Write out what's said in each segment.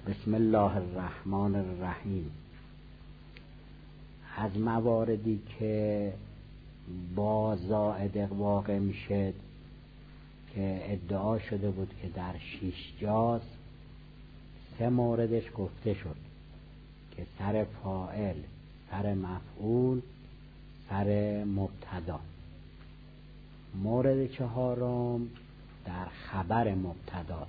بسم الله الرحمن الرحیم. از مواردی که با زائده واقع میشه که ادعا شده بود که در 6 جاز 3 موردش گفته شد که سر فاعل، سر مفعول، سر مبتدا. مورد 4 در خبر مبتدا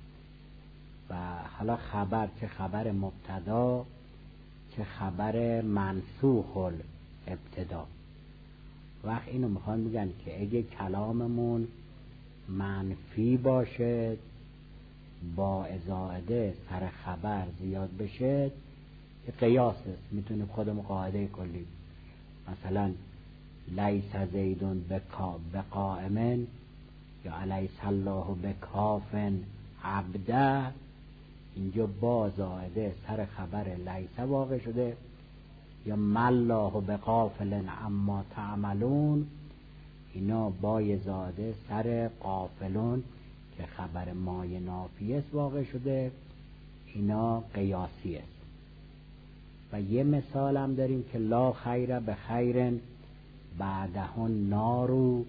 و حالا خبر چه خبر مبتدا چه خبر منسوخ الابتدا. وقت اینو میخوان میگن که اگه کلاممون منفی باشه با زائده سر خبر زیاد بشه که قیاس است، میتونیم خودمون قاعده کلی مثلا لیس زیدون بقائمن یا الیس الله بکافن عبده، اینجا با زائده سر خبر لیس واقع شده، یا مالله بغافل عما تعملون، اینا با زائده سر غافلون که خبر مای نافیه واقع شده، اینا قیاسی است. و یه مثال هم داریم که لا خیر به خیرن بعدهن نارو،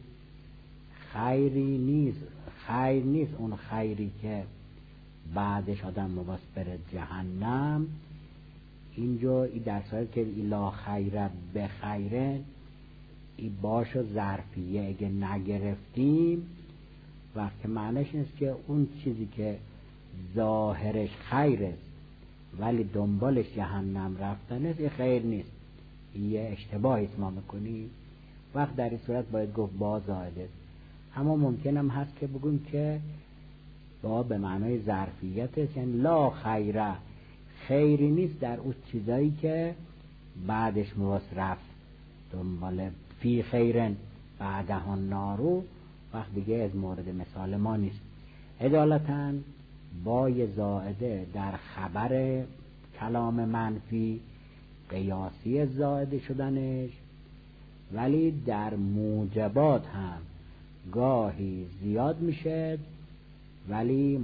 خیری نیست، خیر نیست اون خیری که بعدش آدم مباس بره جهنم. اینجا ای در صورت که لا خیر به خیرن ای باشو ظرفیه اگه نگرفتیم وقت معنیش نیست که اون چیزی که ظاهرش خیر است ولی دنبالش جهنم رفتن است، این خیر نیست، یه اشتباهی است ما میکنیم. وقت در این صورت باید گفت با زائده است. اما ممکنم هست که بگیم که با به معنای ظرفیت است، یعنی لا خیره، خیری نیست در اون چیزایی که بعدش مواس رفت دنبال فی خیرن بعدهن نارو، وقت دیگه از مورد مثال ما نیست. عدالتاً با زائده در خبر کلام منفی قیاسی زائده شدنش، ولی در موجبات هم گاهی زیاد میشه، ولی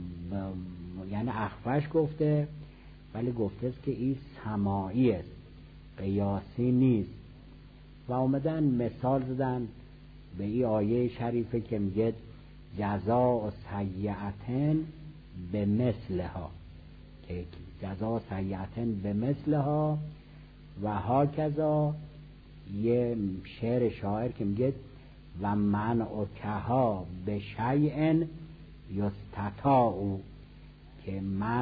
یعنی اخفش گفته ولی گفته است که این سماعی است، قیاسی نیست. و اومدن مثال زدن به این آیه شریفه که میگه جزاء سیئة بمثلها، که جزاء سیئة بمثلها. و هاکذا یه شعر شاعر که میگه و منعکها بشیء یستطاع، که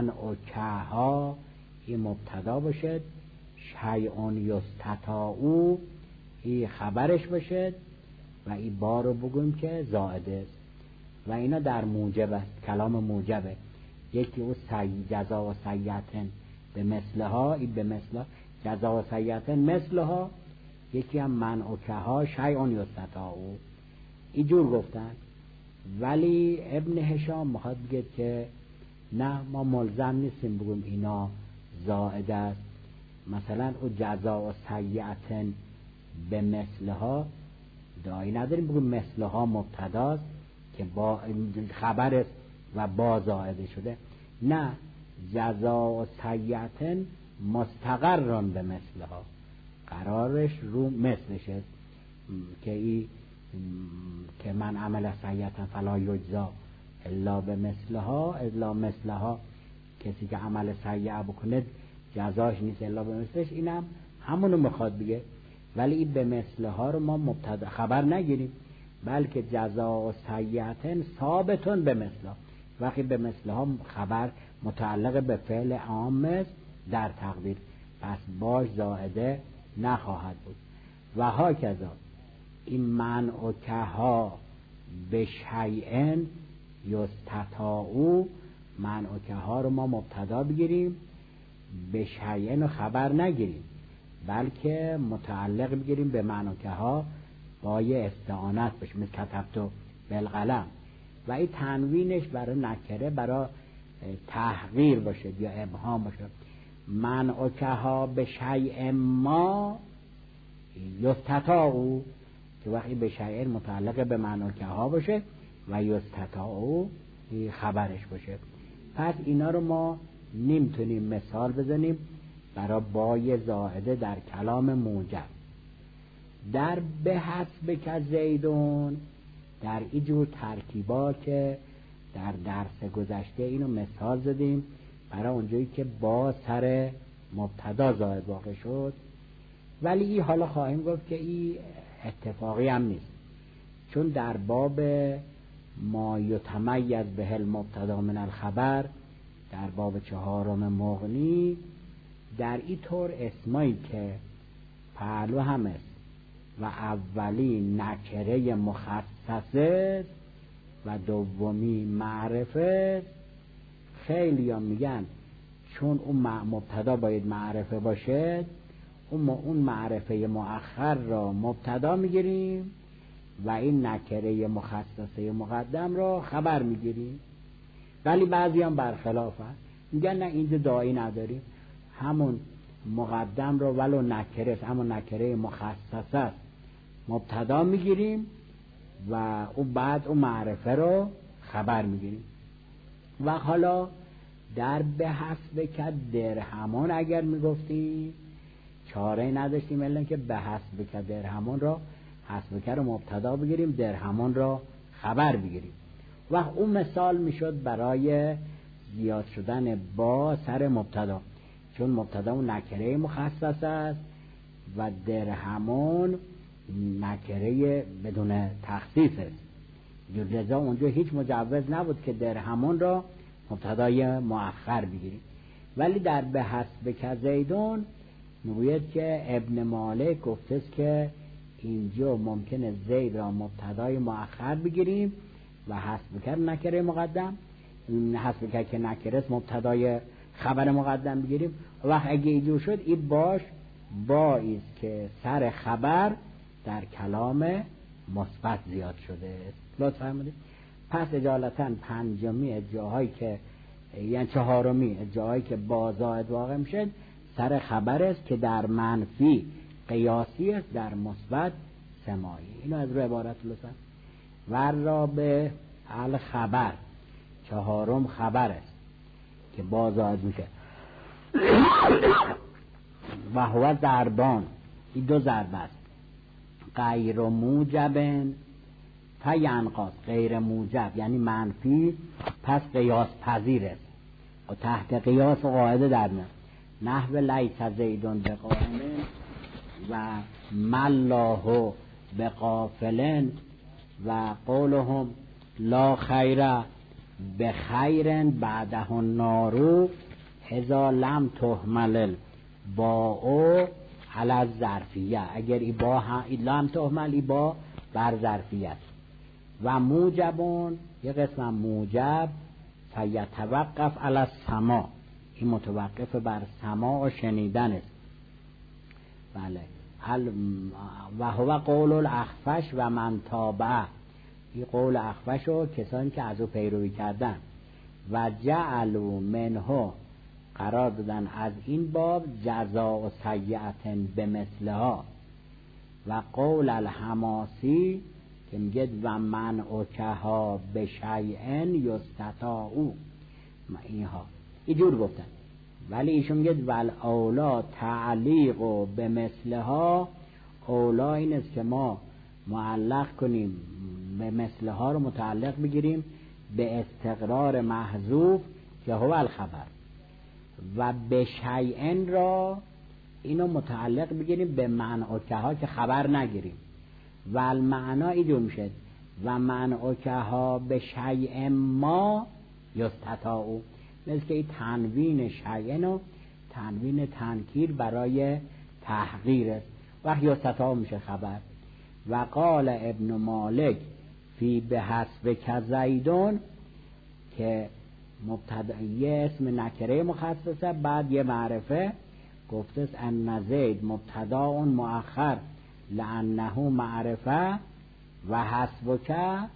منعکها این مبتدا باشد، شیء یستطاع این خبرش باشد و این با رو بگویم که زائده است. و اینا در موجب است، کلام موجبه. یکی او جزا و سیئة به مثلها، این به مثلها جزا و سیئة مثلها، یکی هم منعکها شیء یستطاع، اینجور گفتن. ولی ابن هشام میخواد بگه که نه، ما ملزم نیستیم بگیم اینا زائده است. مثلا او جزا و سیئة به مثلها دایی نداریم بگیم مثلها مبتداست که با خبر است و با زائده شده، نه، جزا و سیئة مستقرن به مثلها، قرارش رو مثلش است که ای که من عمل سیئة فلا یجزا الا به مثلها، الا مثلها، کسی که عمل سیئة بکنه جزاش نیست الا به مثلش. اینم همونو میخواد بگه، ولی این به مثلها رو ما مبتدا خبر نگیریم، بلکه جزا و سیئة ثابتون به مثلها. وقتی به مثلها خبر متعلق به فعل عام است در تقدیر، پس باش زائده نخواهد بود. و هاکذا این منعکها به شیء یستطاع، منعکها رو ما مبتدا بگیریم، به شیء خبر نگیریم، بلکه متعلق بگیریم به منعکها با یه استعانت باشه، مثل کتبتو بالقلم. و این تنوینش برای نکره، برای تحقیر باشه یا ابهام باشه. منعکها به شیء ما یستطاع، که وقتی به شیء متعلق به منعکها باشه و یستطاع خبرش باشه. پس اینا رو ما نمیتونیم مثال بزنیم برای بای زائده در کلام موجب. در به حسب که زیدون، در این جور ترکیبا که در درس گذشته اینو مثال زدیم برای اونجایی که با سر مبتدا زائد واقع شد، ولی این حالا خواهیم گفت که این اتفاقی هم نیست، چون در باب ما یتمیز به المبتدا من الخبر در باب 4 مغنی در این طور اسمایی که پهلو هم است و اولی نکره مخصصه و دومی معرفه، خیلی هم میگن چون اون مبتدا باید معرفه باشه اون معرفه مؤخر را مبتدا میگیریم و این نکره مخصصه مقدم را خبر میگیریم. ولی بعضی هم برخلاف هست، میگن نه اینجا داعی نداریم، همون مقدم را ولو نکره است، همون نکره مخصصه است مبتدا میگیریم و اون بعد اون معرفه رو خبر میگیریم. و حالا در به حسب که درهمان اگر میگفتیم چاره نداشتیم الا که به حسب که درهمان را حسب که رو مبتدا بگیریم، درهمان را خبر بگیریم. و اون مثال میشد برای زیاد شدن با سر مبتدا، چون مبتدا اون نکره مخصص است و درهمان نکره بدون تخصیص است. لذا اونجا هیچ مجوز نبود که درهمان را مبتدای مؤخر بگیریم. ولی در به حسب که زیدون میگوید که ابن مالک گفته است که اینجا ممکنه زید را مبتدای مؤخر بگیریم و حسب که نکره مقدم، حسب که نکره است مبتدای خبر مقدم بگیریم. و اگه اینجور شد این باش باعث که سر خبر در کلام مثبت زیاد شده است. لطفا فرمودید. پس اجالتا پنجمی جاهایی که یعنی 4 جاهایی که با زائد واقع میشه سر خبر است که در منفی قیاسی است، در مثبت سماعی. اینو از روی عبارت لطفا. ور را به الخبر 4 خبر است که با زائد میشه و هو ضربان، این 2 ضرب است. غیر موجب فینقاس، غیر موجب یعنی منفی پس قیاس پذیر است و تحت قیاس و قاعده در میاد. نحو لیس زیدون بقائم و ملاه بغافل و قولهم لا خیر بخیر بعده النار اذا لم تهمل با او علی الظرفیه. اگر ای با لم تهمل ای با بر ظرفیت. و موجبون یک قسم موجب فیتوقف علی السماع، این متوقف بر سماع و شنیدن است. بله. و هو قول الاخفش و من تابعه، این قول اخفش و کسانی که از او پیروی کردن. و جعلوا منه، قرار دادن از این باب جزاء و سیئة بمثلها. و قول الحماسی که میگه و من اوکها به شیئن یستطاعو، اینها اینجور گفتن. ولی ایشون میگه ول اولا تعلیق و به مثلها، اولا این است که ما معلق کنیم به مثلها رو متعلق بگیریم به استقرار محذوف که هو الخبر، و به شیئن را اینو متعلق بگیریم به من اوکها که خبر نگیریم. و المعنا اینجور میشه و من اوکها به شیء ما یستطاعو، مثل که این تنوین شیئن و تنوین تنکیر برای تحقیر است و یستطاعو میشه خبر. و قال ابن مالک فی به حسب که زیدون که مبتدا یه اسم نکره مخصصه بعد یه معرفه، گفته است ان زید مبتدا اون مؤخر لانه معرفه و حسبک،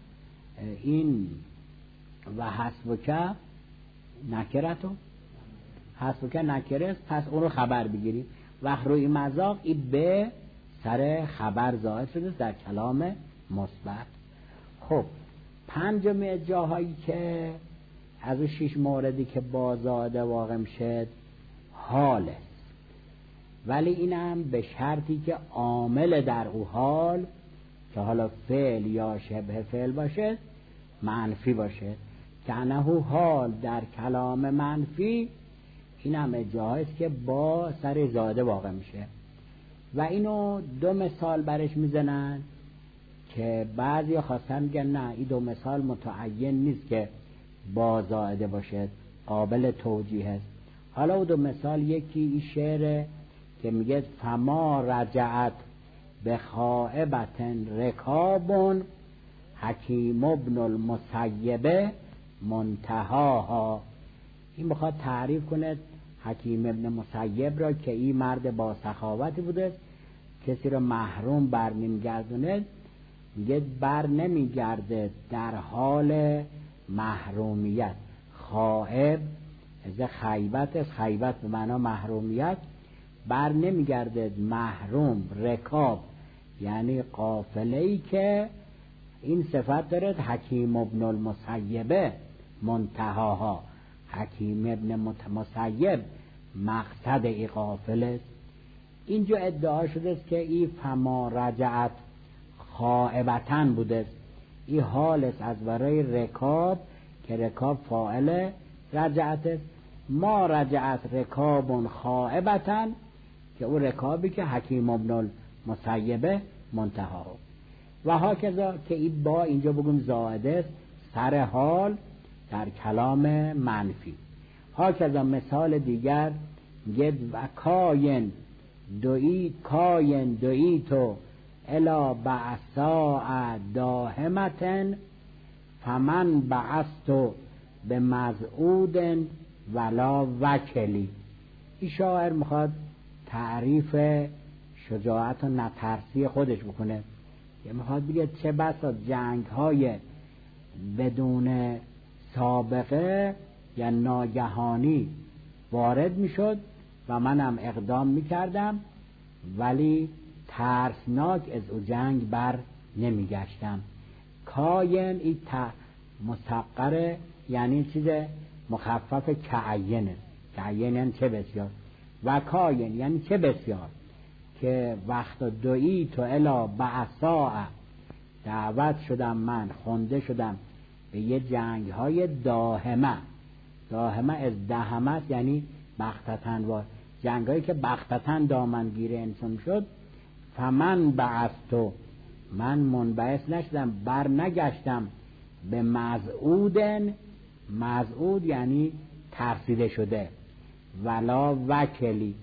این و حسبک نکرتو حسبک نکره است پس اون رو خبر بگیریم. و روی مذاق این به سر خبر زائد شده در کلام مثبت. خب 5 جاهایی که از اون 6 موردی که با زائده واقع میشه حال است، ولی اینم به شرطی که عامل در او حال که حالا فعل یا شبه فعل باشه منفی باشه، که انه حال در کلام منفی، این همه جاهست که با سر زائده واقع میشه. و اینو 2 مثال برش میزنن که بعضی خواستن میگن نه این 2 مثال متعین نیست که با زائده باشه، قابل توجیه است. حالا او 2 مثال، یکی این شعر که میگه فما رجعت به خائبت رکاب حکیم ابن المسیب منتهاها. این میخواد تعریف کنه حکیم ابن مسیب را که این مرد با سخاوتی بوده، کسی را محروم بر نمیگردونه، میگه بر نمیگرده در حال محرومیت. خائب از خیبت، از خیبت به معنا محرومیت، بر نمیگرده محروم. رکاب یعنی قافله‌ای که این صفت دارد حکیم ابن المسیب منتهاها. حکیم ابن مسیب مقصد ای قافله است. اینجا ادعا شده است که این فما رجعت خائبتن بوده است، این حال است از برای رکاب که رکاب فاعل رجعت است. ما رجعت رکاب خائبتن که اون رکابی که حکیم ابن المسیب منتها. و هاکذا که این با اینجا بگم زائده است سر حال در کلام منفی. هاکذا مثال دیگر گد و کاین دوئی تو الا بعثاء داهمتن فمن بعثتو به مزعود ولا وکلی. این شاعر میخواد تعریف شجاعت و نترسی خودش بکنه، یه میخواد بگه چه بسا جنگ های بدون سابقه یا ناگهانی وارد میشد و منم اقدام میکردم ولی ترسناک از او جنگ بر نمیگشتم. کاین این مسقره یعنی چیز مخفف کعینه. کعین یعنی چه بسیار، و کاین یعنی چه بسیار، که وقت دوئی تو الا بعثاء دعوت شدم، من خونده شدم به یه جنگ های داهمه. داهمه از دهمت یعنی بختتن، و جنگ هایی که بختتن دامنگیر انسان شد. فمن بعثتو، من منبعث نشدم، بر نگشتم به مزعودن. مزعود یعنی ترسیده شده. ولا وکلی،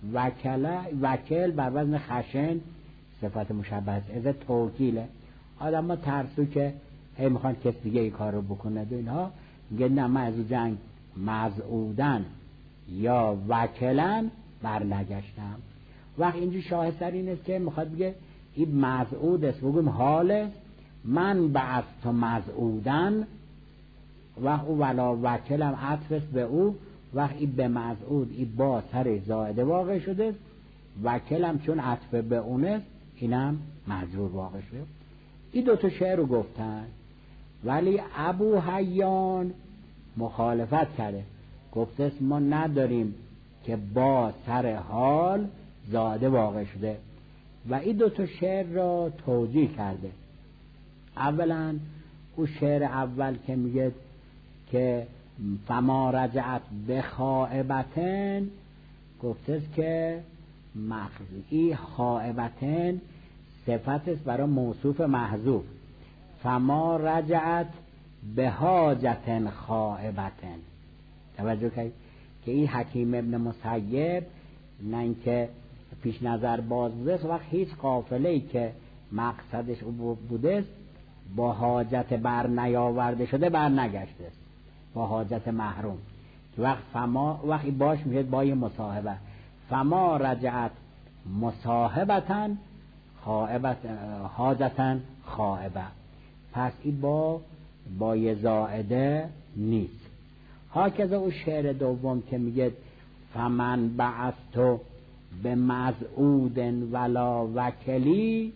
وکل بر وزن خشن صفت مشبه است، از توکیله. آدم ها ترسو که هی میخوان کس دیگه ای کار رو بکنه و اینها، میگه نه من از جنگ مزعودن یا وکلن بر نگشتم. وقت اینجا شاهستر این است که میخواد بگه این مزعود است، بگیم حال است، من بعثت مزعودن و او ولا وکلم عطف است به او. وقت این به مزعود این با سر زائده واقع شده، وکلم چون عطف به اونه اینم مجرور واقع شده. این 2 شعر رو گفتن، ولی ابو حیان مخالفت کرده، گفته ما نداریم که با سر حال زائده واقع شده، و این 2 شعر را توجیه کرده. اولا او شعر اول که میگه که فما رجعت به خائبتن، گفته است که مخزی خائبتن صفت است برای موصوف محذوف. فما رجعت به حاجتن خائبتن. توجه کنید که این حکیم ابن مسیب نه اینکه پیش نظر باز بوده است، وقت هیچ قافله‌ای که مقصدش بوده است با حاجت بر نیاورده شده بر نگشته است، با حاجت محروم. وقت فما وقتی باش میشه با یه مصاحبه. فما رجعت مصاحبتن خائبت حاجتن خائبه، پس این با یه زائده نیست. هاکذا او شعر دوم که میگه فمن بعثتو به مزعود ولا وکلی،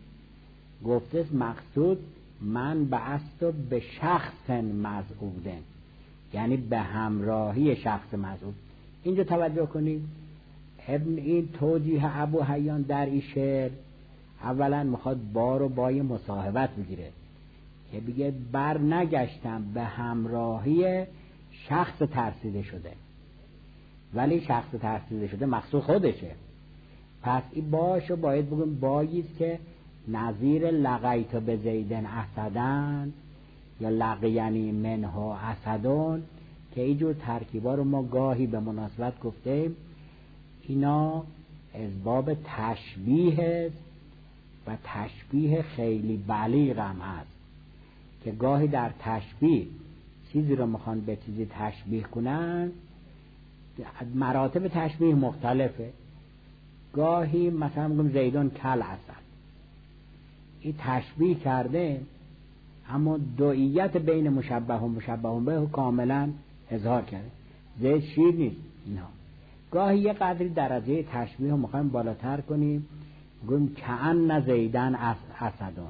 گفته مقصود من بعثتو به شخص مزعودن. یعنی به همراهی شخص مسعود. اینجا توجه کنید این توجیه ابو حیان در این شعر اولا میخواد با رو بای مصاحبت بگیره که بگه بر نگشتم به همراهی شخص ترسیده شده، ولی شخص ترسیده شده مقصود خودشه. پس این باشو باید بگم باییست که نظیر لقیت به زیدن اسدن یا لقینی منه اسدون، که اینجور ترکیبا رو ما گاهی به مناسبت گفتیم اینا اسباب تشبیه است و تشبیه خیلی بلیغ هم هست که گاهی در تشبیه چیزی رو میخوان به چیزی تشبیه کنن، مراتب تشبیه مختلفه. گاهی مثلا میگم زیدون کل اسد، این تشبیه کرده اما دوئیت بین مشبه و مشبه به کاملا اظهار کرده. زید شیر نیست اینا. گاهی یه قدری درجه تشبیه رو میخوایم بالاتر کنیم، گویم کأن زیدن اسدون،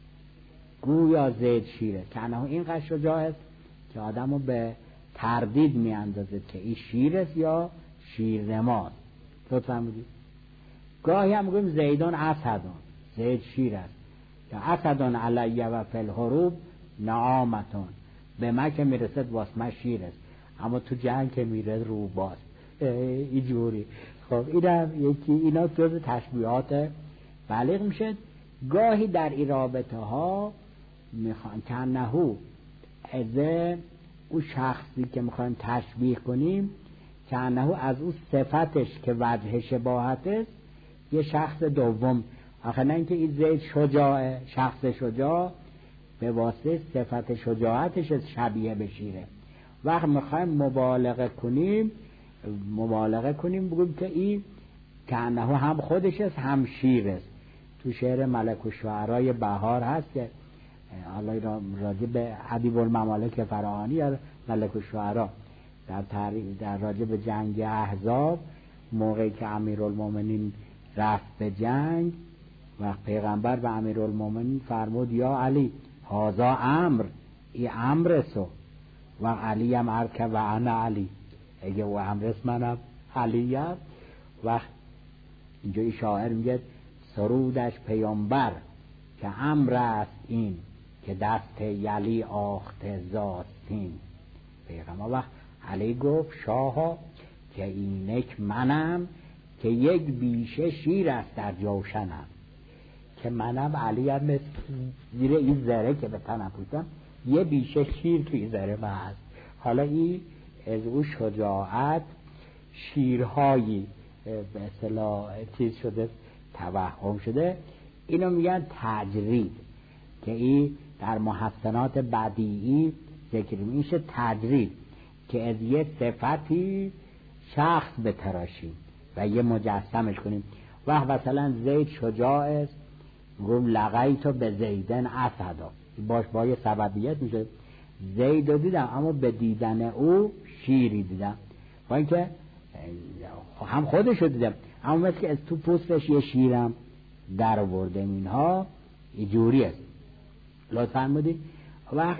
گویا زید شیره. کأنه اینقدر شجاع است که آدم رو به تردید میاندازه که این شیر است یا شیرنماست. لطفا بودید. گاهی هم گویم زیدان اسدون، زید شیر است، یا اسدون علیه و فی الحروب نعامتون، به من که میرسد واسمه شیر است اما تو جنگ که میره روباست. اینجوری. خب اینا جز تشبیهات بلیغ میشه. گاهی در این رابطه ها میخوان کنهو از او شخصی که میخوایم تشبیه کنیم، کنهو از او صفتش که وجه شباهت است یه شخص دوم. آخه نه اینکه این زید شجاعه، شخص شجاع به واسطه صفت شجاعتش شبیه بشیره. وقت میخوایم مبالغه کنیم بگیم که این کنه هم خودش است هم شیر است. تو شعر ملک الشعرای بهار هست که حالا راجع به ادیب الممالک فراهانی یا ملک الشعرا در راجع به جنگ احزاب، موقعی که امیرالمومنین رفت به جنگ و پیغمبر به امیرالمومنین فرمود یا علی هذا امر، ای امر سو، و علی هم عرض که و انا علی، اگه او امرست منم علیه. و اینجا ای شاعر میگه سرودش پیامبر که امر است این که دست یلی آخته زاستین. پیغمبر وقت علی گفت شاها که اینک منم که یک بیشه شیر است در جوشنم، که منم علی هم مثل زیر این ذره که به تنم پوشتم یه بیشه شیر توی ذره من هست. حالا این از او شجاعت شیرهایی به اصطلاح چیز شده، توهم شده. اینو میگن تجرید، که این در محسنات بدیعی ذکر میشه. تجرید که از یه صفتی شخص بتراشیم و یه مجسمش کنیم. وقت مثلا زید شجاع است، میگم لقیتو به زیدن اسدا، باش با یه سببیت میشه. زید رو دیدم اما به دیدن او شیری دیدم، با اینکه هم خودش رو دیدم اما مثل که از تو پوستش یه شیرم در آورده. اینها اینجوری است. لطفاً بودید. وقت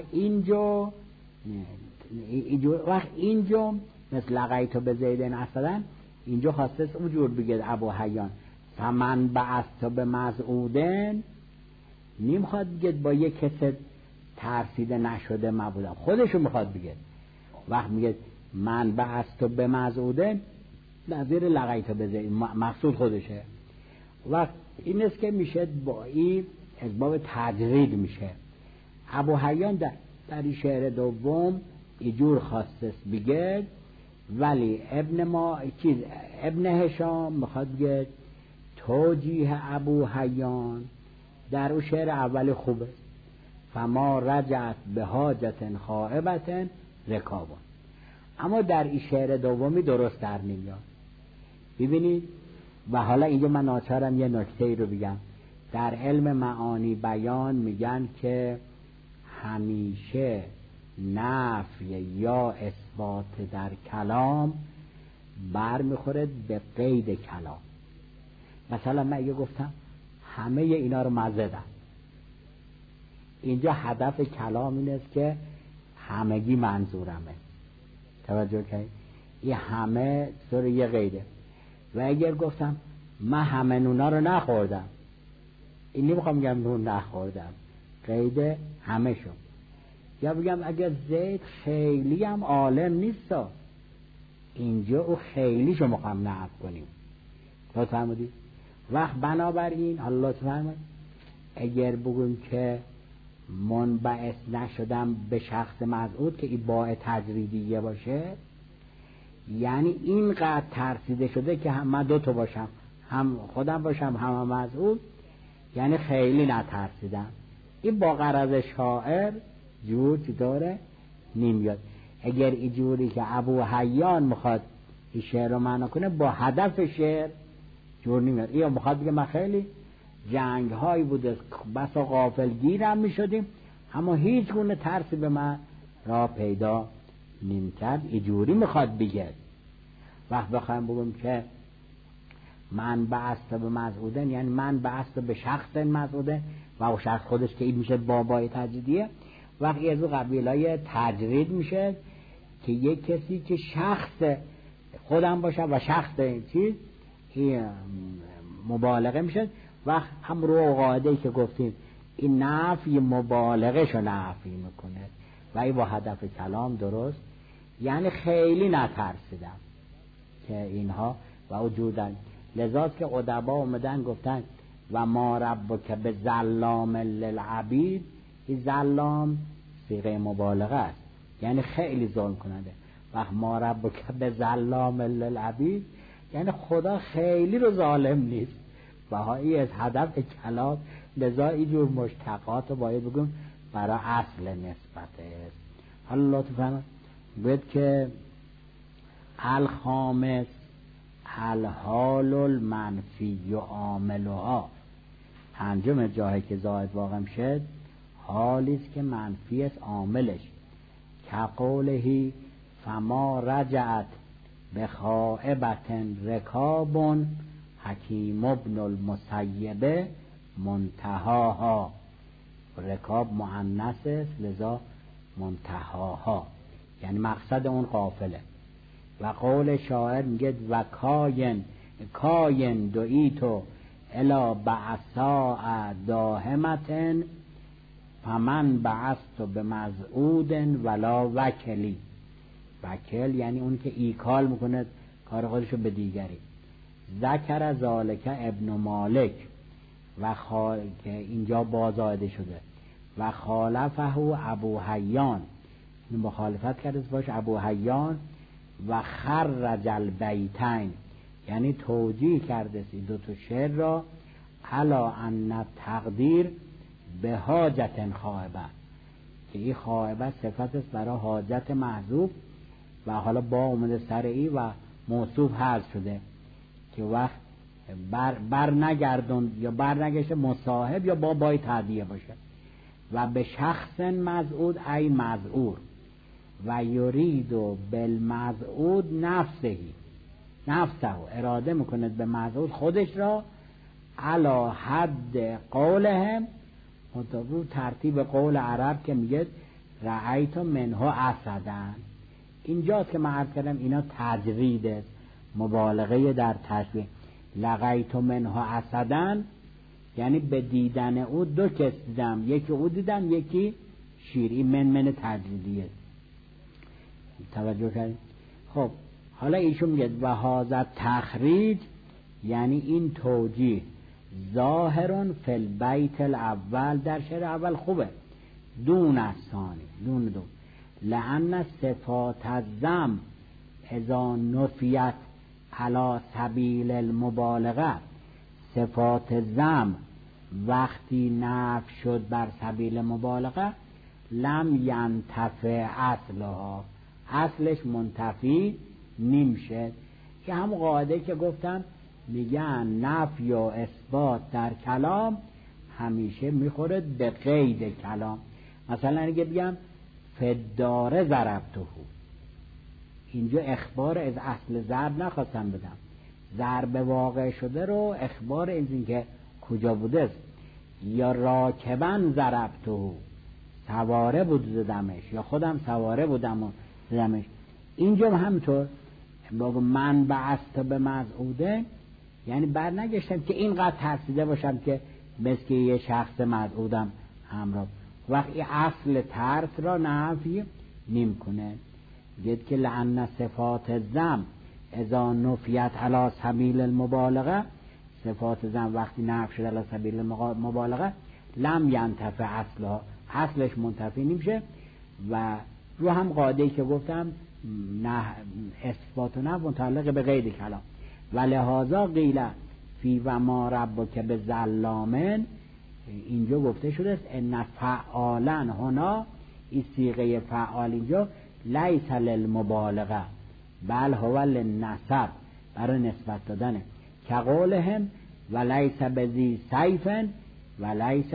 اینجا مثل لقیتو به زیدن اسدا، اینجا خواسته اونجور بگید ابو حیان فمن بعثت به مسعودن، نمیخواد بگید با یک کس ترسیده نشده مبودم، خودشو میخواد بگید. وقت میگه من بعثت به مسعودن نظیر لقیتو به زیدن، مقصود خودشه. وقت این است که میشه با این اسباب تجرید میشه. ابو حیان در این شعر دوم اینجور خواسته بگید، ولی ابن هشام میخواد بگید توجیه ابو حیان در اون شعر اول خوبه، فما رجعت به حاجت خائبت رکابون، اما در این شعر دومی درست در نمیاد. ببینید. و حالا اینجا من ناچارم یه نکته ای رو بگم. در علم معانی بیان میگن که همیشه نفی یا اثبات در کلام برمیخوره به قید کلام. مثلا من اگه گفتم همه اینا رو مزدم، اینجا هدف کلام این است که همگی منظورمه. توجه کنید، این همه سر یه قیده. و اگر گفتم من همه نونا رو نخوردم، این نمیخوام بگم نون نخوردم، قیده همه شو. یا بگم اگر زید خیلی هم عالم نیست، اینجا او خیلی شو مقام نعب کنیم. تو فهمیدی؟ وقت بنابراین الله فرمود اگر بگویم که منبعث نشدم به شخص مزعود که این باع تجریدیه باشه، یعنی اینقدر ترسیده شده که هم دو تا باشم، هم خودم باشم هم مزعود، یعنی خیلی نترسیدم. این با غرض شاعر جور چی داره نمیاد. اگر این جوری که ابو حیان میخواد این شعر رو معنا کنه با هدف شعر جور نمیاد. یا میخواد بگه من خیلی جنگ هایی بوده بسا غافلگیرم میشدیم اما هیچ گونه ترسی به من را پیدا نمیکرد، این جوری میخواد بگه. وقت بخوایم بگم که من بعثت به مزعودن، یعنی من بعثت به شخص مزعودن و او شخص خودش که این میشه بابای تجریدیه. وقتی از قبیلای تجرید میشه که یک کسی که شخص خودم باشه و شخص این چیز این مبالغه میشه. وقت هم رو قاعده‌ای که گفتیم این نفی مبالغه شو نفی میکنه و این با هدف کلام درست، یعنی خیلی نترسیدم که اینها و وجودن. لذاست که ادبا اومدن گفتن و ما ربک به ظلام للعبید، این ظلام صیغه مبالغه است، یعنی خیلی ظلم کننده. و ما ربک به ظلام للعبید یعنی خدا خیلی رو ظالم نیست. بهایی از هدف کلام، لذا اینجور مشتقات رو باید بگم برای اصل نسبت است. حالا لطفا فرمایید بید که الخامس الحال المنفی و عاملها، پنجم جایی که زائد واقع شد حالیست که منفی است عاملش. که قولهی فما رجعت به خائبت رکاب حکیم ابن المسیبه منتهاها. رکاب مؤنث است لذا منتهاها یعنی مقصد اون قافله. و قول شاعر میگه و کاین دویتو الا بعثاء داهمتن فمن بعثت به مزعود ولا وکلی. وکل یعنی اون که ایکال میکنه کار خودشو به دیگری. ذکر ذالک ابن مالک و که اینجا بازآورده شده و خالفه ابو حیان، مخالفت کرده باش ابو حیان. و خرج البیتین یعنی توجیه کرده سی دو تا شعر را علا ان تقدیر به حاجت خائبه، که این خائبه صفت است برای حاجت محذوف و حالا با اومده سر ای و موصوف حذف شده که وقت بر نگردون یا بر نگشه مصاحب یا بای تعدیه باشه. و به شخص مزعود ای مزعور و یرید بالمزعود نفسه اراده میکند به مزعود خودش را علا حد قولهم، مطابق ترتیب قول عرب که میگه رأیت منه اسدن. اینجاست که من عرض کردم اینا تجرید است، مبالغه در تشبیه. لقیت منه اسدن یعنی به دیدن او دو کس دیدم، یکی او دیدم یکی شیر. این من تجریدیه. توجه کردید؟ خب حالا ایشون میگه و هذا تخریج یعنی این توجیه ظاهرون فی البیت الاول، در شعر اول خوبه، دون الثانی دون لأن صفات الذم اذا نفیت علی سبیل المبالغه، صفات ذم وقتی نفی شد بر سبیل مبالغه لم ینتفع اصلها، اصلش منتفی نمیشه. که هم قاعده که گفتم میگن نفی و اثبات در کلام همیشه میخوره به قید کلام. مثلا اگه بگم فدار ضربته، اینجا اخبار از اصل ضرب نخواستم بدم، ضرب واقع شده رو اخبار از این که کجا بوده است. یا راکبن ضربته، سواره بود زدمش، یا خودم سواره بودم و زدمش. اینجا همینطور بگو من بعثت به مزعوده، یعنی بر نگشتم که اینقدر ترسیده باشم که مثل یه شخص مزعودم همراه. وقتی اصل ترس را نفی نیم کنه. دید که لعن صفات ذم اذا نفیت علی سبیل المبالغه، صفات ذم وقتی نفی شد علی سبیل المبالغه لم ینتفع اصلها، اصلش منتفی نمیشه. و رو هم قاعده‌ای که گفتم نه اثبات و نفی متعلق به غیر کلام. و لهذا قیل فی و ما ربک بظلامن، اینجا گفته شده است ان فعالا هنا، این صیغه فعال اینجا لیس للمبالغه بل هو للنسب، برای نسبت دادنه، که قولهم و لیس بذی سیف و لیس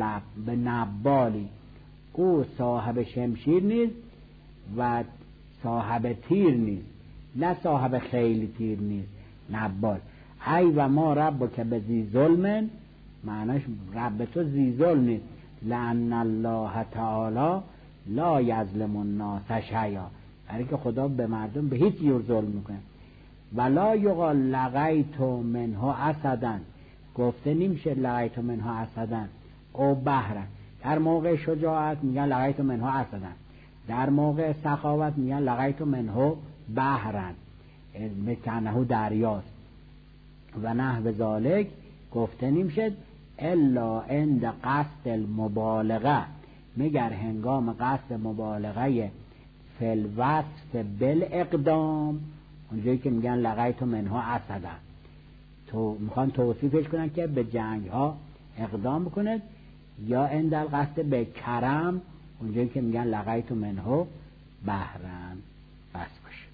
بنبالی، او صاحب شمشیر نیست و صاحب تیر نیست، نه صاحب خیلی تیر نیست نبال. ای و ما رب که به زی ظلمن، معناش رب تو زی ظلم نیست، لأن الله تعالی لا یظلم الناس شیئا، برای که خدا به مردم به هیچ جور ظلم میکنه. ولا یقال لقیت منه اسدا، گفته نمیشه لقیت منه اسدا او بحرن. در موقع شجاعت میگن لقیت منه اسدا، در موقع سخاوت میگن لقیت منه بحرن مکنه دریاست. و نحو ذالک گفته نمیشه الا عند قصد المبالغه، مگر هنگام قصد مبالغه فی الوصف بالاقدام، اونجایی که میگن لقیت منها اسدا، تو میخوان توصیفش کنن که به جنگ ها اقدام بکنه، یا عند القصد به کرم، اونجایی که میگن لقیت منها بحرن. بس باشه.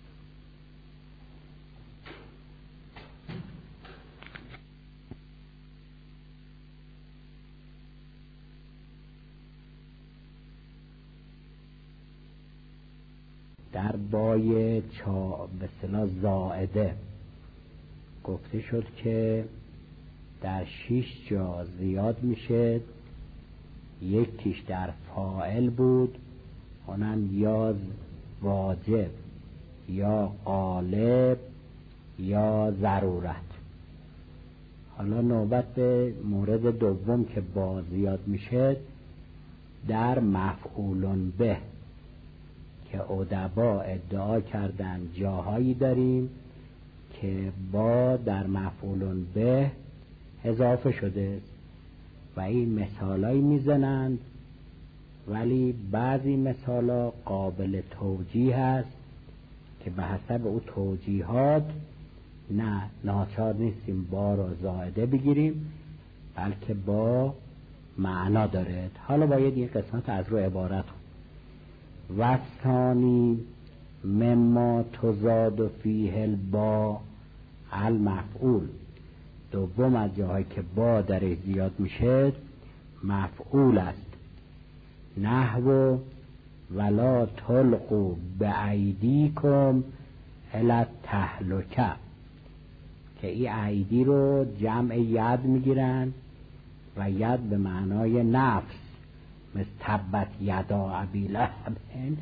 در بای به اصطلاح زائده گفته شد که در 6 جا زیاد میشه، یکیش در فاعل بود، اونم یا واجب یا غالب یا ضرورت. حالا نوبت به مورد دوم که با زیاد میشه در مفعول به، که ادبا ادعا کردن جاهایی داریم که با در مفعول به اضافه شده و این مثالایی میزنند، ولی بعضی مثالا قابل توجیه هست که به حسب او توجیهات نه ناچار نیستیم با را زائده بگیریم، بلکه با معنا داره. حالا باید این قسمت از رو عبارت و ثانی مما تزاد فیه البا المفعول، دوم از جاهایی که با درش زیاد میشه مفعول است. نحو ولا تلقوا بایدیکم الی التهلکه، که این ایدی رو جمع ید میگیرن و ید به معنای نفس، مثل تبت یدا ابی لهب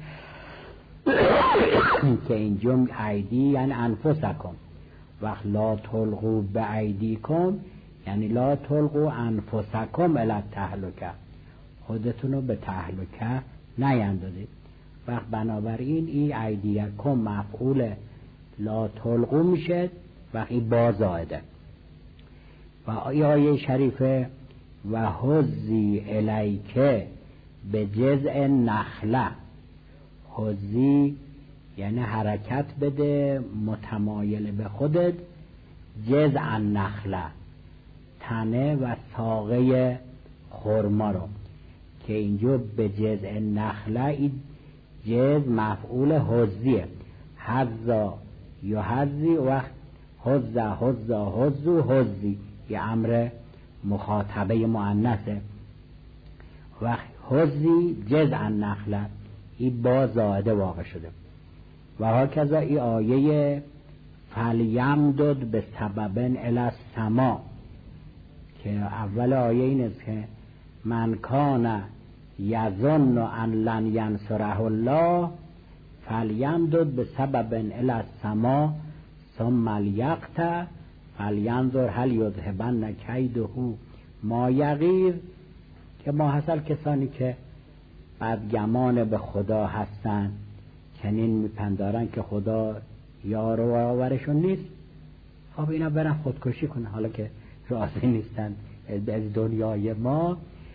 که اینجا ایدی یعنی انفسکم، وقت لا تلقوا بایدیکم یعنی لا تلقوا انفسکم الی التهلکه، خودتون رو به تهلکه نیندازید. وقت بنابراین این ایدیکم مفعول لا تلقوا میشه وقتی با زائده. و آیه شریفه و حزی الیکه به جزء نخله، حزی یعنی حرکت بده متمایل به خودت، جزء نخله تنه و ساقه خرما رو، که اینجا به جزء نخله این جزء مفعول حزیه، حزا یا حزی، وقت حزا حزا حزو حزی یه امر مخاطبه مؤنثه، وقت حزی جزء نخله این با زائده واقع شده. و هاکذا این آیه فلیمدد به سببن الی السما، که اول آیه این است که من کان یظن ان لن ینصره الله فلیمدد به سبب الی السما ثم لیقطع فلینظر هل یذهبن کیده ما یغیر، که ما حاصل کسانی که بدگمان به خدا هستن، چنین میپندارن که خدا یار و آورشون نیست، خب اینا برن خودکشی کنن، حالا که راضی نیستن از دنیای ما.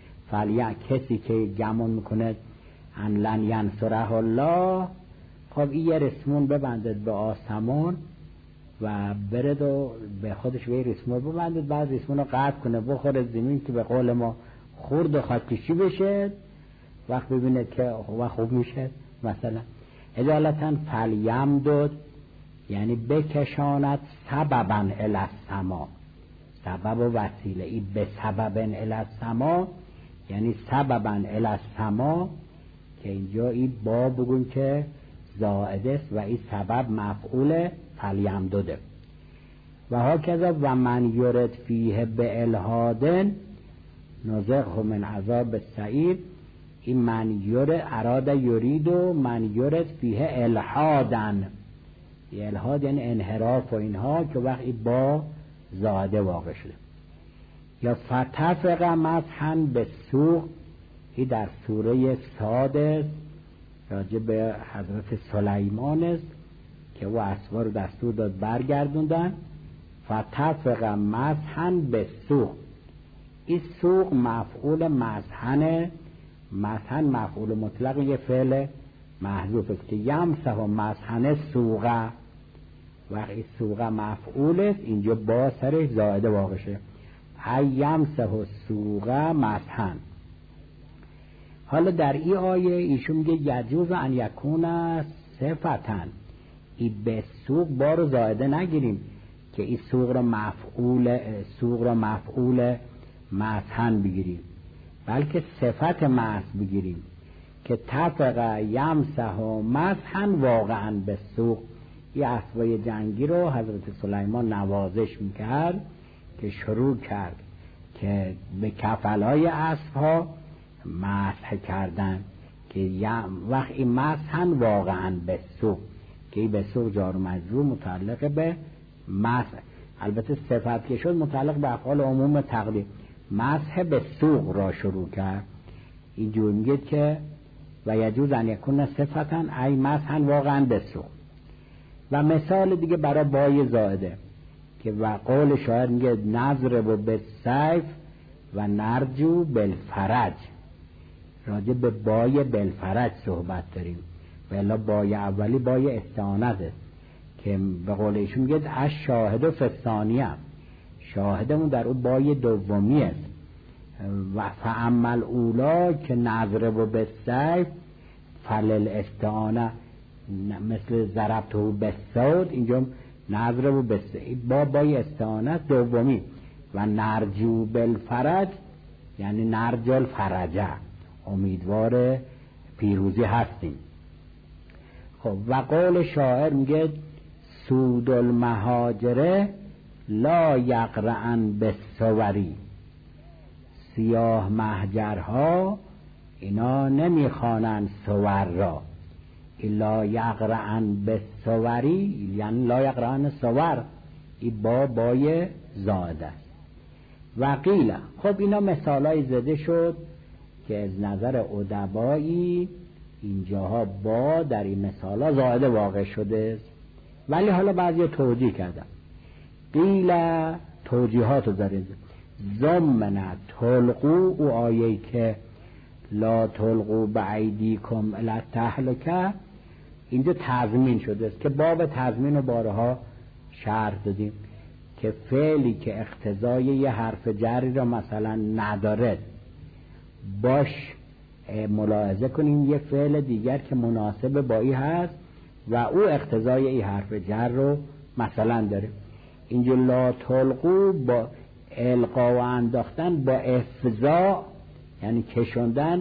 کسی که گمان میکنه ان لن ینصره الله، خب این یه رسمون ببندد به آسمون و برد و به خودش به رسمون ببندد، بعد رسمون رو قطع کنه بخوره زمین که به قول ما خورد و خودکشی بشه، وقت ببینه که خوب میشه. مثلا اجالتا فلیمدد یعنی بکشاند سببا الی السما، سبب و وسیله، ای به سببا الی السما یعنی سببا الی السما، که اینجا این با بگون که زائد است و این سبب مفعول فلیمدده. و هاکذا و من یرد فیه به الهادن نزغه من عذاب السعیر، این من یرد اراد یرید و من یرد فیه الهادن، الهاد یعنی انحراف و اینها، که وقتی با زاده واقع شده. یا فتفق مسحا به سوق، این در سوره صاد است، راجع به حضرت سلیمان است که او اسبا رو دستور داد برگردوندن. فتفق مسحا به سوق، این سوق مفعول مسحن، مسحن مفعول مطلق یه فعل محذوف است که یمسح و مسحن سوقه، وقتی سوقه مفعول است اینجا با سرش زائده واقع شه، ای یمسح و سوقه مسحن. حالا در این آیه ایشون میگه یجوز ان یکون صفتن، ای به سوق با رو زائده نگیریم که این سوق را مفعول مسحن بگیریم، بلکه صفت مسح بگیریم که تفق یمسح و مسحن واقعا به سوق. این اسبای جنگی رو حضرت سلیمان نوازش میکرد که شروع کرد که به کفلای اسبها مسح کردن، که وقتی مسحن واقعا به سوق، که این به سوق جار و مجرور متعلق به مسح، البته صفت که شد متعلق به افعال عموم تقدیر، مسح به سوق را شروع کرد. اینجور میگه که و یجوز ان یکون صفتن ای مسحن واقعا به سوق. و مثال دیگه برای بای زائده که و قول شاعر میگه نضرب بالسیف و نرجو بالفرج، راجع به بای بالفرج صحبت داریم، و الا بای اولی بای استعانت است که به قول ایشون میگه اش شاهد و فستانیه، شاهدمون در اون بای دومی است. و فعمل اولا که نضرب بالسیف فلل استعانه مثل ضربته بالصوت، اینجا نضرب بالسیف با بای استعانت دومی. و نرجو بالفرج یعنی نرجو الفرجه، امیدوار پیروزی هستیم. خب و قول شاعر میگه سود المهاجره لا یقرعن بالصوری، سیاه محجرها اینا نمیخوانن صور را، لا یقرعن بالصوری یعنی لا یقرعن صور، این بای زاده است. و قیل، خب اینا مثالای زده شد که از نظر ادبایی اینجاها با در این مثالا زائده واقع شده است، ولی حالا بعضی توجیه کردن. قیل توجیهاتو دارید، ضمن تلقو او آیه که لا تلقو بعیدیکم الی التهلکه، اینجا تضمین شده است که باب تضمین رو بارها شرح دادیم که فعلی که اقتضای یه حرف جری را مثلا نداره باش ملاحظه کنیم یه فعل دیگر که مناسب با این هست و او اقتضای این حرف جر رو مثلا داره. اینجا لا تلقو با القا و انداختن با افضاء یعنی کشوندن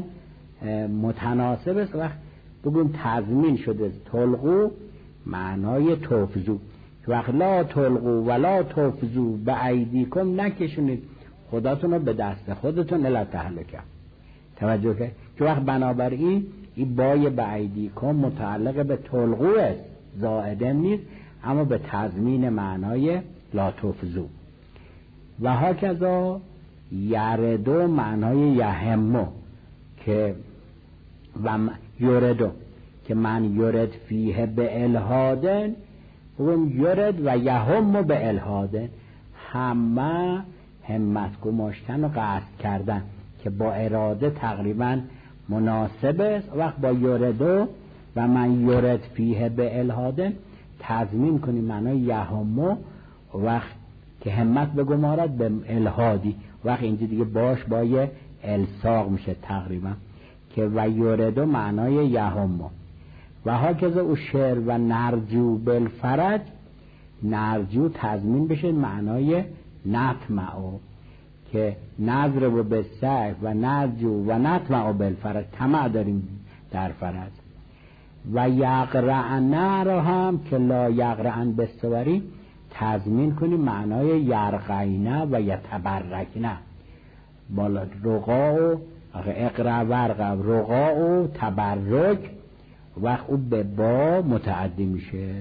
متناسب است. وقت بگون تضمین شده تلقو معنای تفزو، وقت لا تلقو ولا تفزو به ایدیکم، نکشونید خداتون رو به دست خودتون الی تهلکه. توجه که وقت بنابراین این بای بعیدیکم متعلق به تلقو است، زائده نیست، اما به تضمین معنای لا تفزو. و هاکذا یردو معنای یهمو که و یردو که من یرد فیه به الهادن، اون یرد و یهم به الهادن، همه همت گماشتن و قصد کردن که با اراده تقریبا مناسب است. وقت با یردو و من یرد فیه به الهادن تضمین کنیم معنای یهمو، وقت که همت بگمارد به الهادی، وقت اینجا دیگه باش با یه الساق میشه تقریبا که و یردو معنای یهمو. و هاکذا او شعر و نرجو بالفرج، نرجو تضمین بشه معنای نطمعو که نظر و بسعی و نرجو و نطمعو بالفرج، طمع داریم در فرج. و یقرعن را هم که لا یقرعن بستوری تضمین کنیم معنای یرقعن و یتبرکن، بالا رقا و اقرع ورقع رقا و تبرک، وقت او به با متعدی میشه.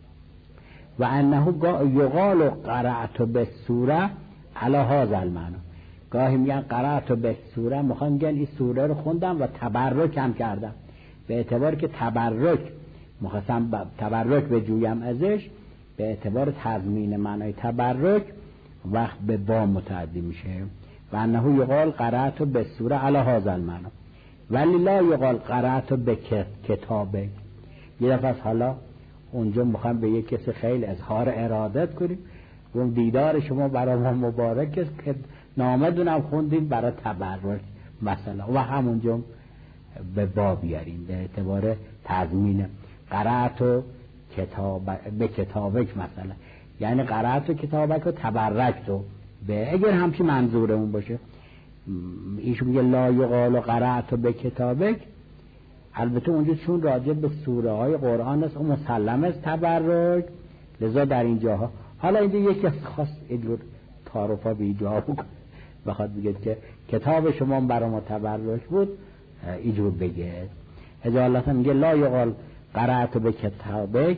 و انه یقال قرأت بالسوره علی هذا المعنی، گاهی میگن قرأت بالسوره، میخوان میگن این سوره رو خوندم و تبرک هم کردم، به اعتبار که تبرک مخواستم تبرک بجویم ازش، به اعتبار تضمین معنای تبرک وقت به با متعدی میشه. و انه یقال قرأت بالسوره علی هذا المعنی ولی لا یقال قرأت به کتابه. یه دفعه حالا اونجا میخوام به یک کسی خیلی اظهار ارادت کنیم، اون دیدار شما برای ما مبارک است که نامه دونم خوندیم برای تبرک مثلا، و همونجا به با بیاریم به اعتبار تضمین قرأت به کتابک مثلا، یعنی قرأت کتابک و تبرک تو به، اگر همچی منظورمون باشه. ایشون میگه لا یقال قرأت به کتابک، البته اونجا چون راجع به سوره های قرآن است و مسلم است تبرک، لذا در اینجاها حالا اینجا یکی از خاص اینجور تعارفا به اینجا بخواد بگه که کتاب شما برای ما تبرک بود، اینجور بگه. اجالتا میگه لا یقال قرأت به کتابک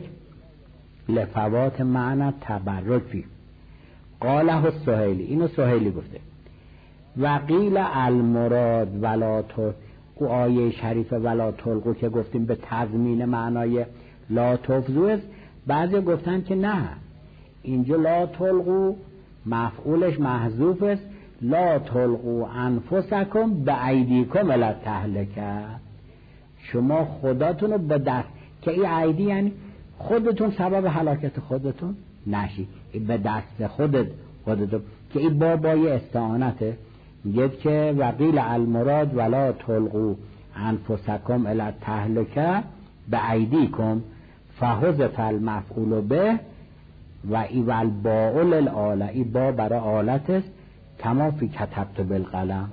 لفوات معنی تبرک فی. قاله السهیلی، اینو سهیلی گفته. وقیل المراد ولا تلقو، او آیه شریف ولا تلقو که گفتیم به تضمین معنای لا تفزو است، بعضی گفتن که نه، اینجا لا تلقو مفعولش محذوف است، لا تلقو انفسکم به ایدیکم الی التهلکه، شما خودتون رو به دست، که این ایدی یعنی خودتون سبب هلاکت خودتون نشی، به دست خودتون که این بابای استعانته. میگه که وقیل المراد ولا تلقو انفسکم الی التهلکه بایدیکم فحذف المفعول به و ایول باول الاله، ای با برای آلت است کما فی کتبت بالقلم.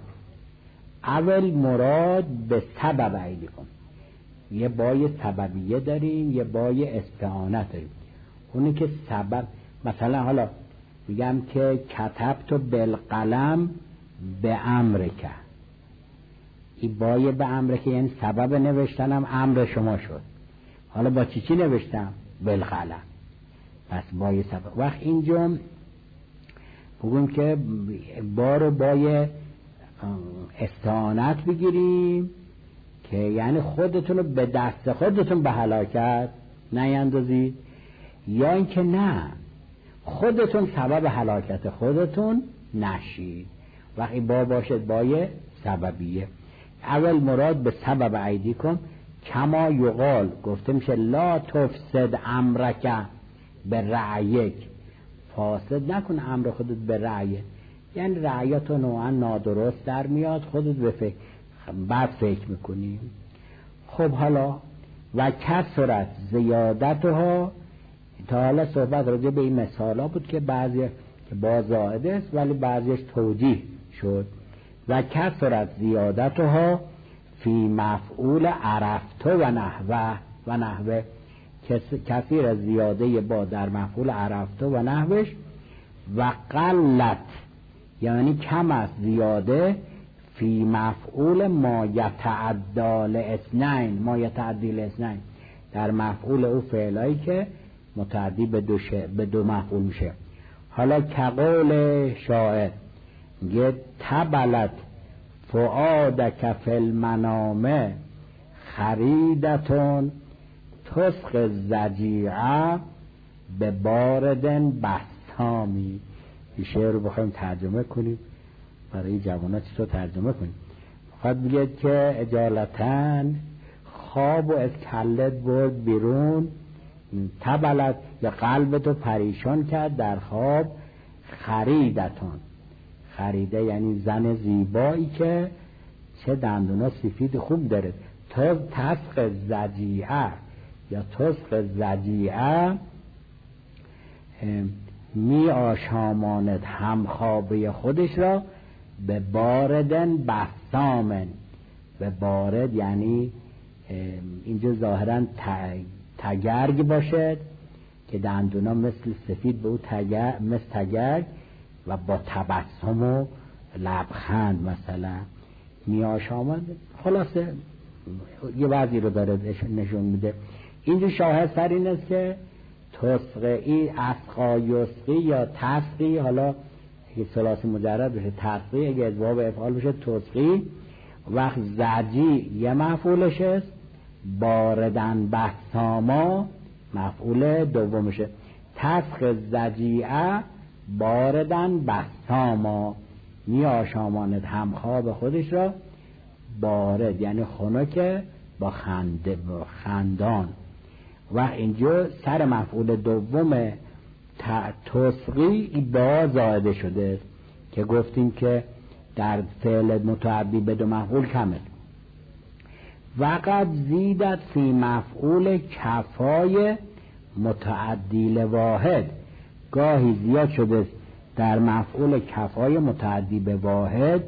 اول مراد به سبب ایدیکم، یه بای سببیه داریم یه بای استعانت داریم. اونی که سبب مثلا حالا میگم که کتبت بالقلم به امرکه، این بای به امرکه یعنی سبب نوشتنم امر شما شد، حالا با چی نوشتم؟ بالقلم، پس بای سبب. وقت اینجا بگویم که بای استعانت بگیریم که یعنی خودتون رو به دست خودتون به هلاکت نیندازید، یا اینکه نه خودتون سبب هلاکت خودتون نشید، وقتی با باشد بای سببیه. اول مراد به سبب ایدیکم کما یقال، گفته میشه لا تفسد امرک به رعیک، فاسد نکن امر خودت به رعیه، یعنی رعیتو نوعا نادرست در میاد، خودت به فکر بعد فکر میکنی. خب حالا و کثرت زیادتها، تا حالا صحبت راجع به این مثالا بود که بعضی که با زائده است ولی بعضیش توجیه شد. و کثرت زیادتها فی مفعول عرفته و نحوه کثیر از زیاده با در مفعول عرفته و نحوش، و قلت یعنی کم است زیاده فی مفعول ما یتعدی لاثنین، ما یتعدی لاثنین، در مفعول او فعلایی که متعدی به دو مفعول میشه. حالا کقول شاعر میگه تبلت فؤادک فی المنام خریدتون تسق زجیعه به باردن بسامی. این شعر رو بخوایم ترجمه کنیم برای جوانات چطور ترجمه کنیم؟ خواهد بگید که اجالتاً خواب و از کلت برد بیرون، تبلت یا قلبتو پریشان کرد در خواب، خریدتون، خریده یعنی زن زیبایی که چه دندونا سفید خوب داره، تا تسق زجیعه یا تسق زجیعه می آشاماند همخوابه خودش را به باردن بسامن. به بارد یعنی اینجا ظاهرا تگرگ باشد که دندونا مثل سفید به او مثل تگرگ و با تبسم و لبخند مثلا می آشاماند. خلاصه یه وضعی رو داره نشون میده. اینجا شاهد سر این است که تسقی اسقا یسقی یا تسقی، حالا اگه ثلاثی مجرد بشه تسقی، اگه ازواب افعال بشه تسقی. وقت زجی یه مفعولش است، باردن بساما مفعول دومشه. تسق زجیعه باردن بساما، می آشاماند همخواب خودش را، بارد یعنی خنک با خندان. و اینجا سر مفعول دوم تسقی با زائده شده که گفتیم که در فعل متعدی به دو مفعول کمه. وقد زیدت فی مفعول کفای متعدی لواحد، گاهی زیاد شده در مفعول کفای متعدی به واحد.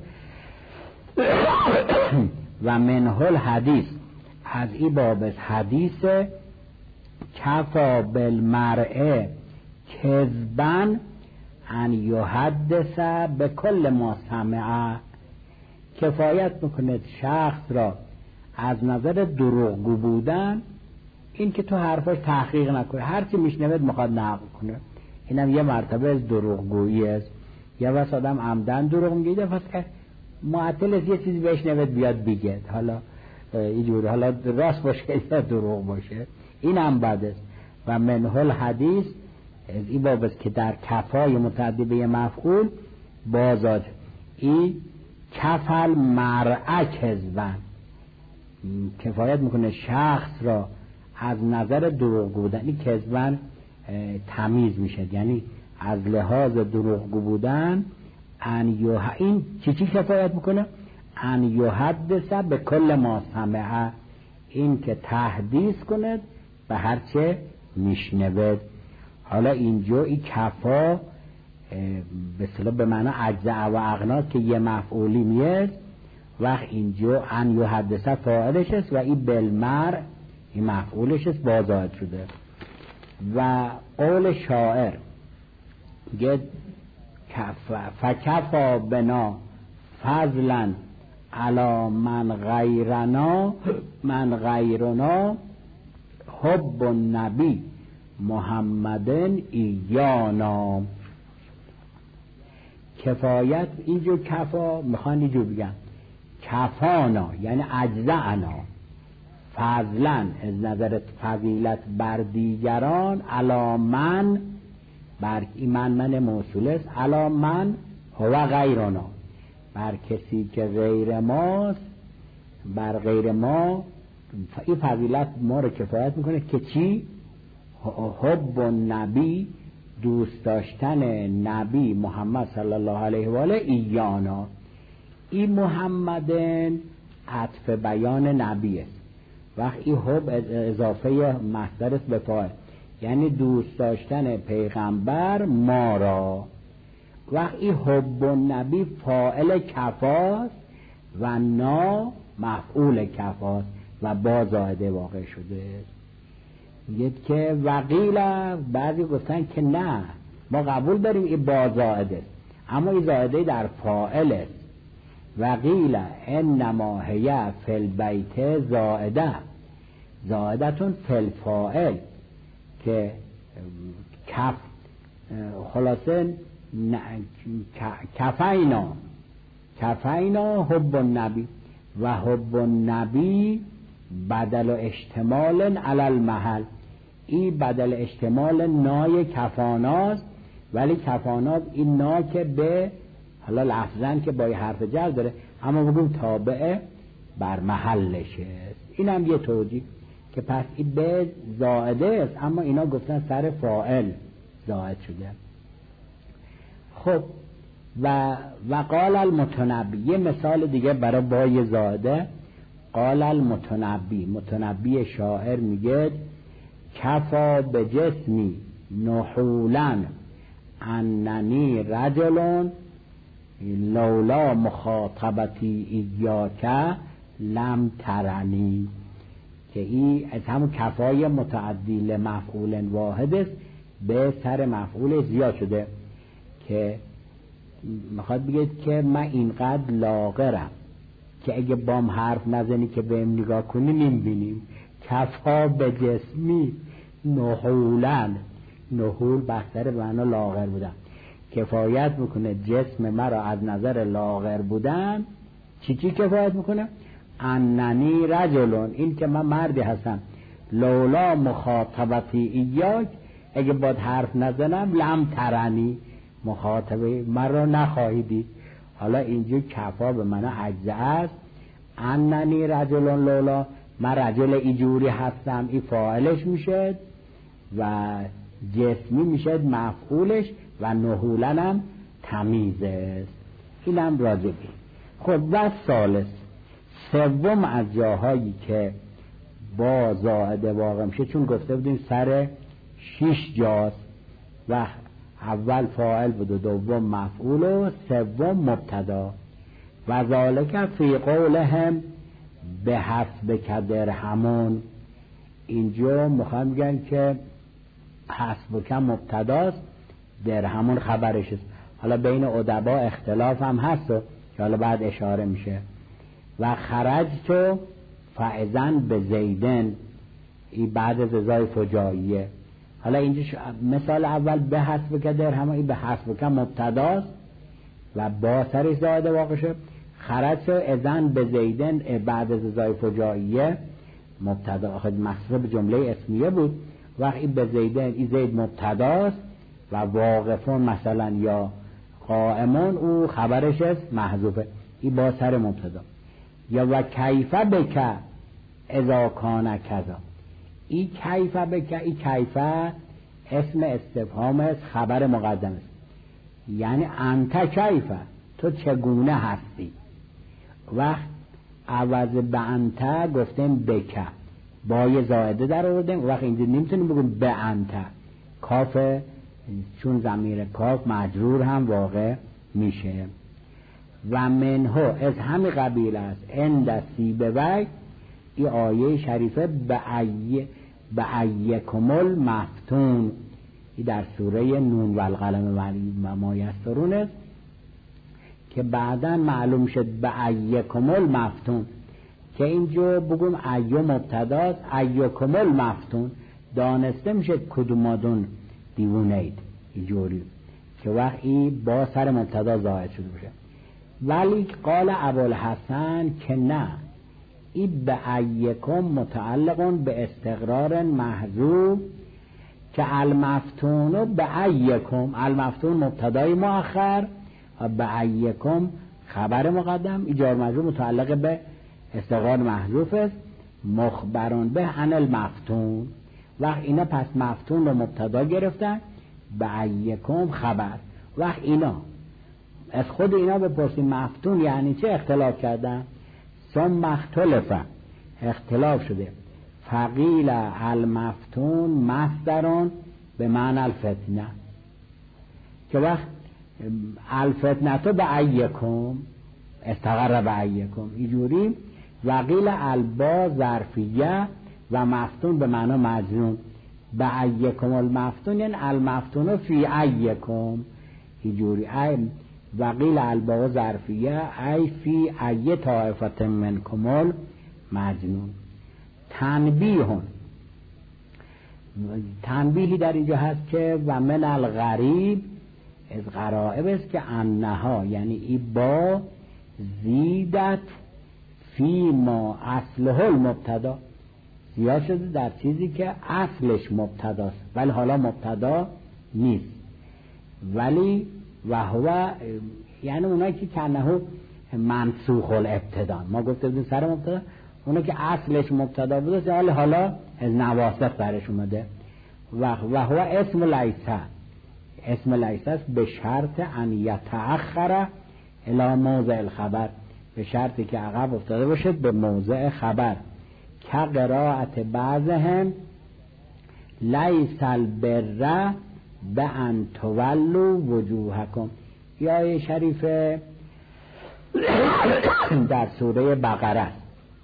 و منهل حدیث، از این باب حدیث کفا بالمرء کذبا ان یحدث به کل ما سمع، کفایت میکند شخص را از نظر دروغگو بودن این که تو حرفاش تحقیق نکنه، هر چی میشنوید میخواد نقل کنه. اینم یه مرتبه از دروغگویی است. یه وقت آدم عمدن دروغ میگه، پس که معطل است یه چیزی بشنوید بیاد بگه، حالا اینجوری حالا راست باشه یا دروغ باشه، این هم بد است. و منهل حدیث از این باب است که در کفای متعدی به مفعول بازاد، این کفل مرعه کذبن، کفایت میکنه شخص را از نظر دروغگو بودن. این کذبن تمیز میشه، یعنی از لحاظ دروغگو بودن. این چی کفایت میکنه؟ ان یحدث به کل ما سمع، این که تحدیث کند به هر چه میشنود. حالا اینجا این کفا به اصطلاح به معنی اجزع و اغنا که یه مفعولی میاد، وقت اینجا ان یحدث فاعلش است و این بالمرء این مفعولش است، بازاد شده. و قول شاعر گه فکفا بنا فضلا علی من غیرنا حب النبی محمدن ایانا. کفایت اینجا کفا میخوان اینجا بگن کفانا یعنی اجزعنا، فضلا از نظر فضیلت بر دیگران، علی من بر من موصول است، علی من هو غیرنا بر کسی که غیر ماست، بر غیر ما این فضیلت ما رو کفایت میکنه که چی؟ حب النبی دوست داشتن نبی محمد صلی الله علیه و آله ایانا. این محمدن عطف بیان نبی است، وقت این حب اضافه مصدر است به فاعل، یعنی دوست داشتن پیغمبر ما را. وقت این حب النبی فاعل کفاست و نا مفعول کفاست و با زائده واقع شده. میگه که وقیل، بعضی گفتن که نه ما قبول داریم این با زائده، اما این زائده در فاعل است. و قیل انما هی فی البیت زائدتون فی الفاعل، که کف خلاصه کفینا حب النبی و حب النبی بدل اشتمال علی المحل. این بدل اشتمال نای کفاناست، ولی کفاناست این نا که به حالا لفظن که با حرف جر داره، اما بگیم تابع بر محلشه. این هم یه توجیه که پس این به زائده است، اما اینا گفتن سر فاعل زائد شده. خب و قال المتنبی، یه مثال دیگه برای بای زائده. قال المتنبی، متنبی شاعر میگه کفا به جسمی نحولن اننی رجلون لولا مخاطبتی ایاک لم ترنی، که این از همون کفای متعدی لمفعول واحد است به سر مفعول زیاد شده، که میخواد بگید که من اینقدر لاغرم که اگه بام حرف نزنی که بهم نگاه کنی نمیبینیم. کفا به جسمی نحولن، نحول بستر به معنی لاغر بودن، کفایت میکنه جسم مرا از نظر لاغر بودن. چی کفایت میکنه؟ اننی رجلون، این که من مردی هستم، لولا مخاطبتی ایاک، اگه باد حرف نزنم لم ترنی، مخاطبه مرا نخواهی دید. حالا اینجا کفا به من عجزه است، اننی رجلون لولا، من رجل ایجوری هستم، این فاعلش میشه و جسمی میشه مفعولش و نحولنم تمیز است. اینم راجبی. خب و ثالث، سوم از جاهایی که با زائده واقع میشه، چون گفته بودیم سر 6 جاست و اول فاعل بود و دوم مفعول و سوم مبتدا. و ذالک فی قولهم به حسبک درهمون، اینجا میخوام میگن که حسبک مبتداست، درهمون خبرش است. حالا بین ادبا اختلاف هم هست که حالا بعد اشاره میشه. و خرجت فاذن به زیدن، این بعد از ازای فجاییه. حالا اینجا مثال اول به حسبک درهمون، این به حسبک مبتداست و با سرش زائده واقع شد. خرجت اذن به زیدن بعد از ازای فجاییه مبتدا، خود محصوب به جمله اسمیه بود. وقتی به زیدن، این زید مبتداست و واقفون مثلا یا قائمون او خبرش است محذوفه، این با سر مبتدا. یا و کیف بک اذا کان کذا، این کیف بک، این کیف اسم استفهام است، خبر مقدم است، یعنی انت کیف، تو چگونه هستی. وقت عوض به انت گفتیم بک، با یه زائده در آوردیم. وقت اینجا نمیتونیم بگیم به انت، کاف چون ضمیر کاف مجرور هم واقع میشه. و منه از همین قبیل است اند سیبوی، این آیه شریفه به ایکم المفتون، این در سوره نون و القلم و ما یسطرون است که بعدا معلوم شد به ایکم المفتون، که اینجا بگم ایو مبتداست، ایکم المفتون دانسته میشه کدومادون دیوونه اید، اینجوری که وقتی با سر مبتدا زائد شده باشه. ولی قال ابوالحسن که نه، این به ایکم متعلقون به استقرار محذوف، که المفتون به ایکم، المفتون مبتدای مؤخر و به ایکم خبر مقدم، ایجار مجرور متعلق به استقرار محذوف است، مخبرون به عن المفتون. وقت اینا پس مفتون رو مبتدا گرفتن، به ایکم خبر. وقت اینا از خود اینا بپرسیم مفتون یعنی چه، اختلاف کردن. ثم اختلف، اختلاف شده. فقیل المفتون مصدرون به معنی الفتنه، که وقت الفتنه تو به ایکم استقر به ایکم اینجوری. وقیل البا ظرفیه و مفتون به معنی مجنون، به ایکم المفتون یعنی المفتون فی ایکم اینجوری. و قیل الباء ظرفیه ای فی ای طائفه منکم مجنون. تنبیهی در اینجا هست که و من الغریب از غرائب است که انها، یعنی ای با زیدت فی ما اصله المبتدا، زیاد شده در چیزی که اصلش مبتداست ولی حالا مبتدا نیست. ولی و هو یعنی اونایی که کنهو منسوخ الابتدا، ما گفته بودیم سر مبتدا، اونایی که اصلش مبتدا بوده ولی حالا از نواسخ برش اومده. و هو اسم لیسه، اسم لیسه است به شرط ان یتأخر الی موضع الخبر، به شرطی که عقب افتاده باشد به موضع خبر. که قرائت بعضهم لیس البر بان تولوا وجوهکم. یا آیه شریف در سوره بقره است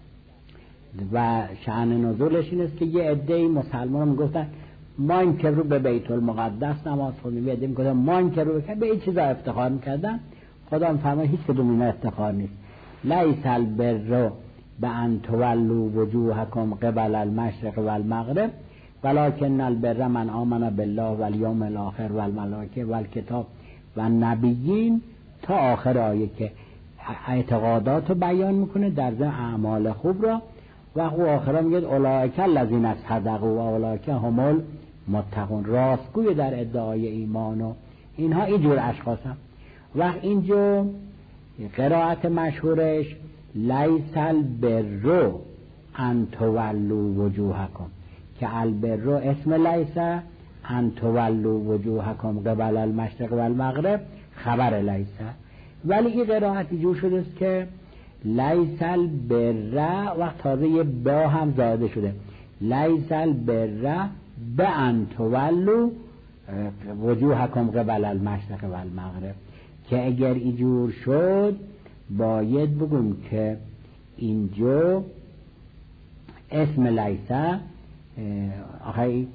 و شأن نزولش این است که یه عده‌ای مسلمان میگفتن ما این که رو به بیت المقدس نماز خوندیم، یه عده میگفتن ما این که رو به این چیزا افتخار میکردن. خدا فرمود هیچ کدوم اینا افتخار نیست. لیس البر بان تولوا وجوهکم قبل المشرق والمغرب ولکن البر من آمن بالله والیوم الاخر والملائکه والکتاب والنبیین تا آخر آیه که اعتقادات رو بیان میکنه در ضمن اعمال خوب را. و آخر میگه اولئک الذین صدقوا و اولئک هم المتقون، راستگوی در ادعای ایمان و اینها اینجور اشخاص هم. و اینجا قرائت مشهورش لیس البر ان تولوا وجوهکم، که البر اسم لیس، ان تولوا وجوهکم قبل المشرق والمغرب خبر لیس. ولی این قرائتی جور شده است که لیس البر و تازه یه با هم زاده شده، لیس البر بان تولوا وجوهکم قبل المشرق والمغرب، که اگر اینجور شد باید بگم که اینجا اسم لیسه آخری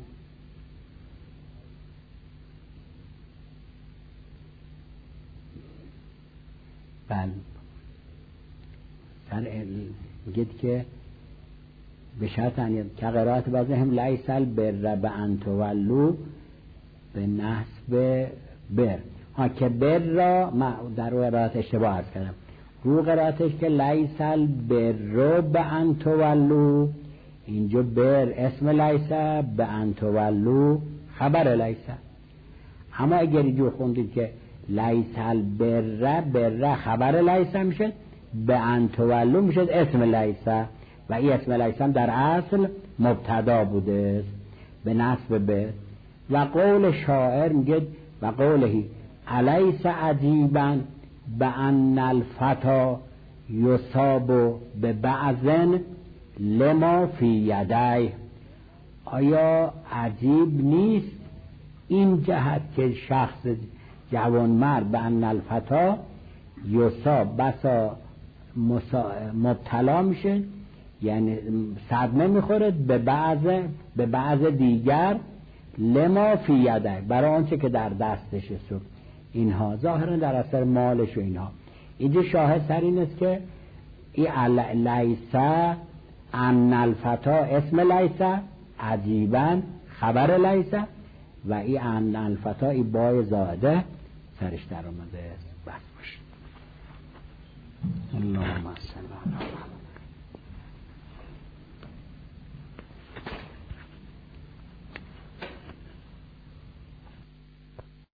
سر میگید که به شرط که قرائت بعضی هم لیس البر بان تولوا به نصب بر، که بر را در قرائت اشتباه عرض کردم. رو قرائتش که لیس البر بان تولوا، اینجا بر اسم لیسه، بان تولوا خبر لیسه. اما اگر اینجا خوندید که لیس البر بر خبر لیسه میشه، بان تولوا میشه اسم لیسه و این اسم لیسه در اصل مبتدا بوده به نصب به. و قول شاعر میگه و قولهی الیس عجیبا بان الفتا یصاب به بعضن لما فی یدیه، آیا عجیب نیست این جهت که شخص جوان مرد بان الفتا یصاب بسا مبتلا میشه، یعنی صدمه میخوره به بعض دیگر لما فی یده، برای آنچه که در دستش است. اینها ظاهرا در اثر مالش و اینها. اینجا شاهد سر این است که این لیسه ان الفتا اسم لیسه، عجیبا خبر لیسه، و این ان الفتا این بای زاده سرش در آمده است. بس باشه. اللهم صل علی